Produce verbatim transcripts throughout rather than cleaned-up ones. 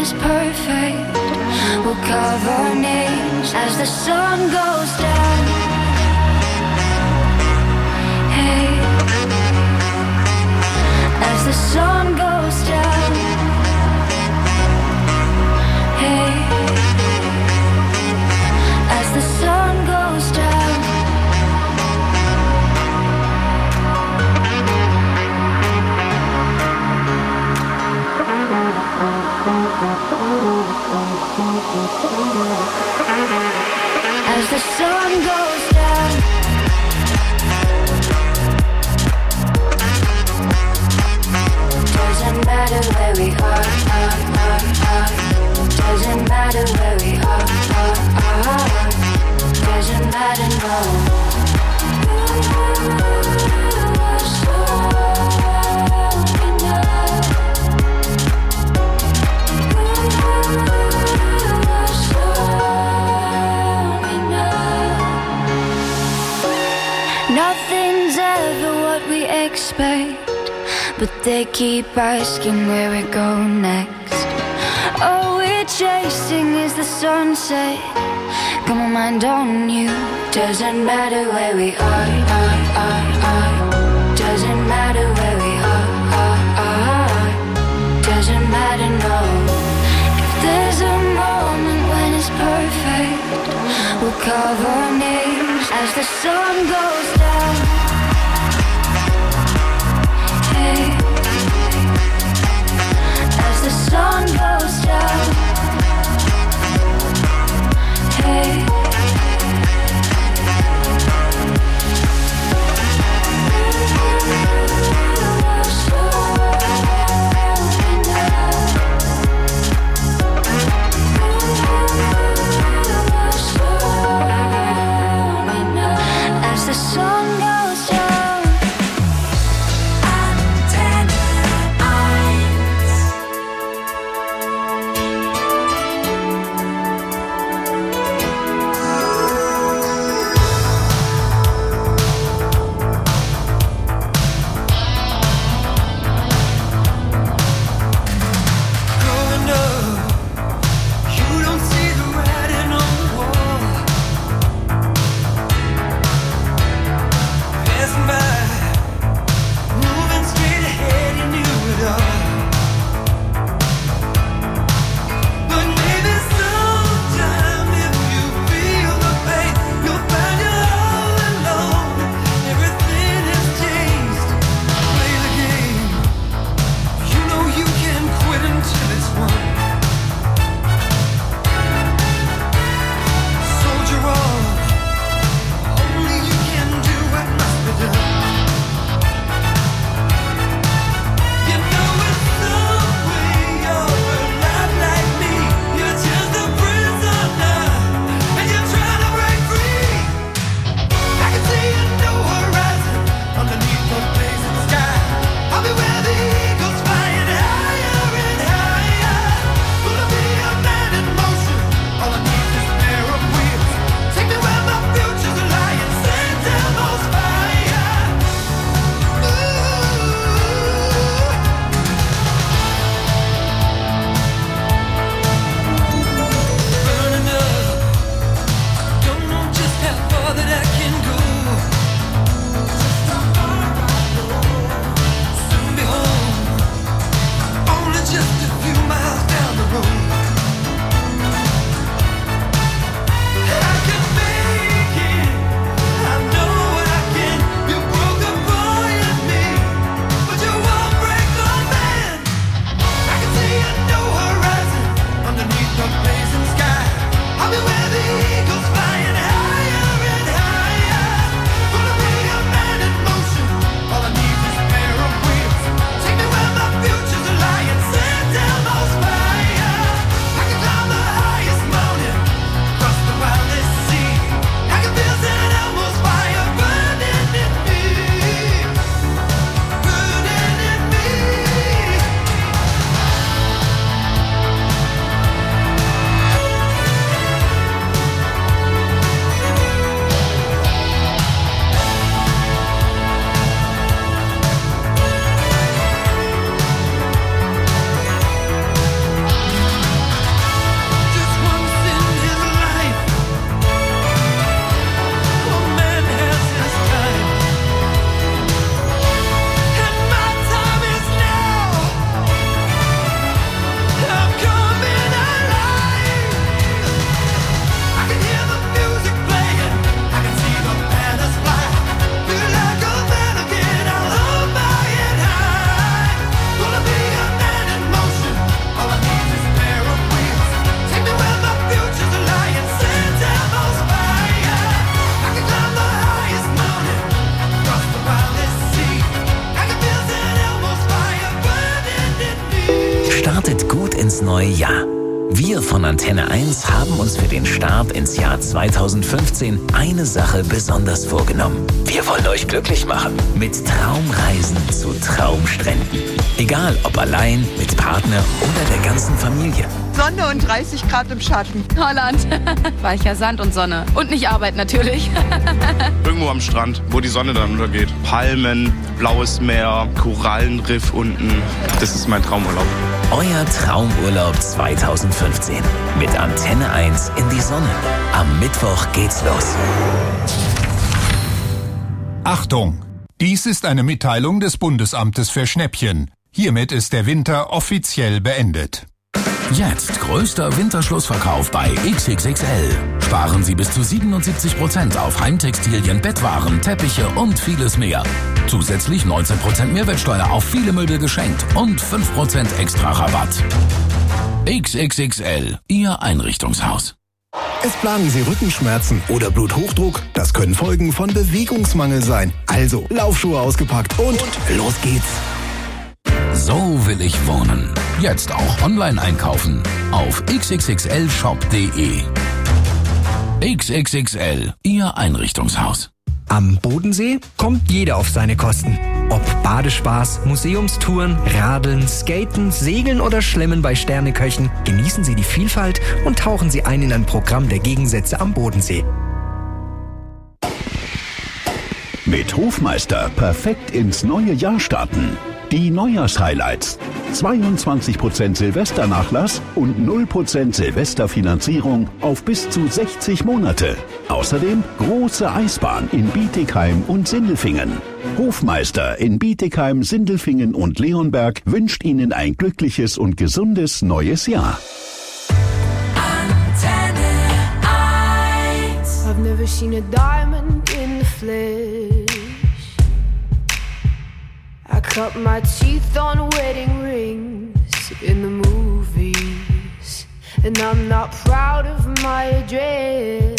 is perfect. We'll carve our names as the sun goes down. Hey, as the sun goes down. Hey, as the sun goes down. As the sun goes down. Doesn't matter where we are, are, are, are. Doesn't matter where we are, are, are. Doesn't matter, no. Nothing's ever what we expect, but they keep asking where we go next. All we're chasing is the sunset. Got my mind on you. Doesn't matter where we are, are, are, are. Doesn't matter where we are, are, are. Doesn't matter, no. If there's a moment when it's perfect, we'll carve our names as the sun goes down. Hey, as the sun goes down. Hey, as the neue Jahr. Wir von Antenne eins haben uns für den Start ins Jahr zweitausendfünfzehn eine Sache besonders vorgenommen. Wir wollen euch glücklich machen mit Traumreisen zu Traumstränden. Egal ob allein, mit Partner oder der ganzen Familie. Sonne und dreißig Grad im Schatten. Holland. Weicher Sand und Sonne. Und nicht Arbeit natürlich. Irgendwo am Strand, wo die Sonne dann untergeht. Palmen, blaues Meer, Korallenriff unten. Das ist mein Traumurlaub. Euer Traumurlaub zweitausendfünfzehn. Mit Antenne eins in die Sonne. Am Mittwoch geht's los. Achtung! Dies ist eine Mitteilung des Bundesamtes für Schnäppchen. Hiermit ist der Winter offiziell beendet. Jetzt größter Winterschlussverkauf bei X X X L. Sparen Sie bis zu siebenundsiebzig Prozent auf Heimtextilien, Bettwaren, Teppiche und vieles mehr. Zusätzlich neunzehn Prozent Mehrwertsteuer auf viele Möbel geschenkt und fünf Prozent extra Rabatt. X X X L, Ihr Einrichtungshaus. Es plagen Sie Rückenschmerzen oder Bluthochdruck? Das können Folgen von Bewegungsmangel sein. Also Laufschuhe ausgepackt und los geht's. So will ich wohnen. Jetzt auch online einkaufen auf x x x l shop punkt de. X X X L, Ihr Einrichtungshaus. Am Bodensee kommt jeder auf seine Kosten. Ob Badespaß, Museumstouren, Radeln, Skaten, Segeln oder Schlemmen bei Sterneköchen, genießen Sie die Vielfalt und tauchen Sie ein in ein Programm der Gegensätze am Bodensee. Mit Hofmeister perfekt ins neue Jahr starten. Die Neujahrshighlights. zweiundzwanzig Prozent Silvesternachlass und null Prozent Silvesterfinanzierung auf bis zu sechzig Monate. Außerdem große Eisbahn in Bietigheim und Sindelfingen. Hofmeister in Bietigheim, Sindelfingen und Leonberg wünscht Ihnen ein glückliches und gesundes neues Jahr. Antenne eins. I've never seen a diamond in the flesh. I cut my teeth on wedding rings in the movies, and I'm not proud of my address.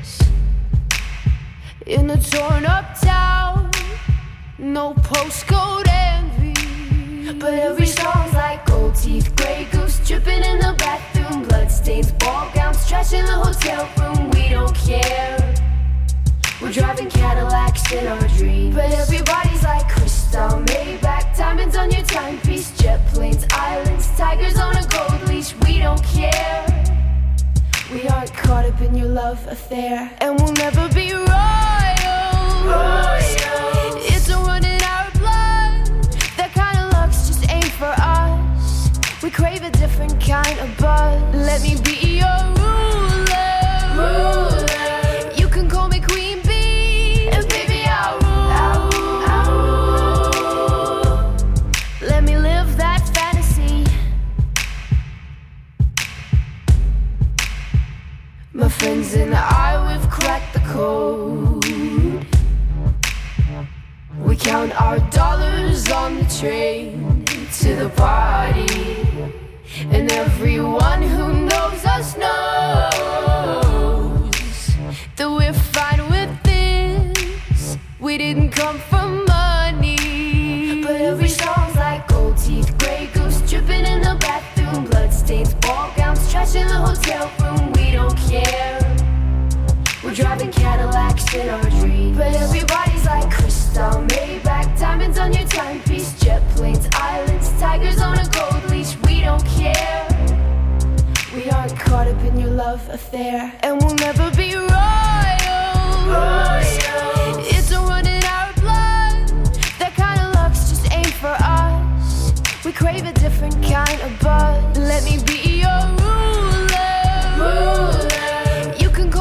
In a torn up town, no postcode envy, but every song's like gold teeth, grey goose dripping in the bathroom, bloodstains, ball gowns, trash in the hotel room. We don't care. We're driving Cadillacs in our dreams, but everybody's like crystal, Maybach, diamonds on your timepiece, jet planes, islands, tigers on a gold leash. We don't care. We aren't caught up in your love affair, and we'll never be royal. Royal. It's a run in our blood. That kind of luck's just ain't for us. We crave a different kind of buzz. Let me be your ruler. Ruler. You can call me queen. My friends and I, we've cracked the code. We count our dollars on the train to the party, and everyone who knows us knows that we're fine with this. We didn't come from money, but every song's like gold teeth, grey goose dripping in the bathroom, bloodstains, ball gowns, trash in the hotel room. We don't care. We're driving Cadillacs in our dreams, but everybody's like crystal, Maybach, diamonds on your timepiece, jet planes, islands, tigers on a gold leash. We don't care. We aren't caught up in your love affair, and we'll never be royal. Royal. It's a run in our blood. That kind of luck's just ain't for us. We crave a different kind of buzz. Let me be